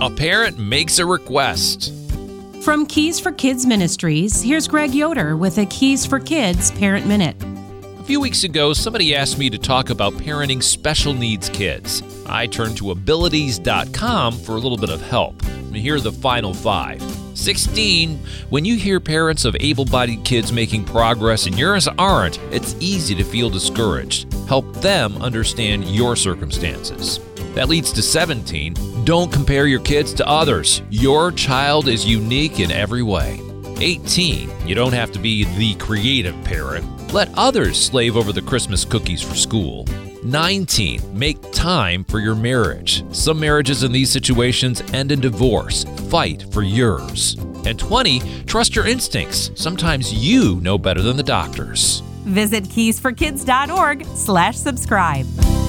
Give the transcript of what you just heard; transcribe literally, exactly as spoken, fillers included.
A parent makes a request. From Keys for Kids Ministries, here's Greg Yoder with a Keys for Kids Parent Minute. A few weeks ago, somebody asked me to talk about parenting special needs kids. I turned to abilities dot com for a little bit of help. And here are the final five. sixteen. When you hear parents of able-bodied kids making progress and yours aren't, it's easy to feel discouraged. Help them understand your circumstances. That leads to seventeen. Don't compare your kids to others. Your child is unique in every way. eighteen. You don't have to be the creative parent. Let others slave over the Christmas cookies for school. nineteen. Make time for your marriage. Some marriages in these situations end in divorce. Fight for yours. And twenty. Trust your instincts. Sometimes you know better than the doctors. Visit keys for kids dot org slash subscribe.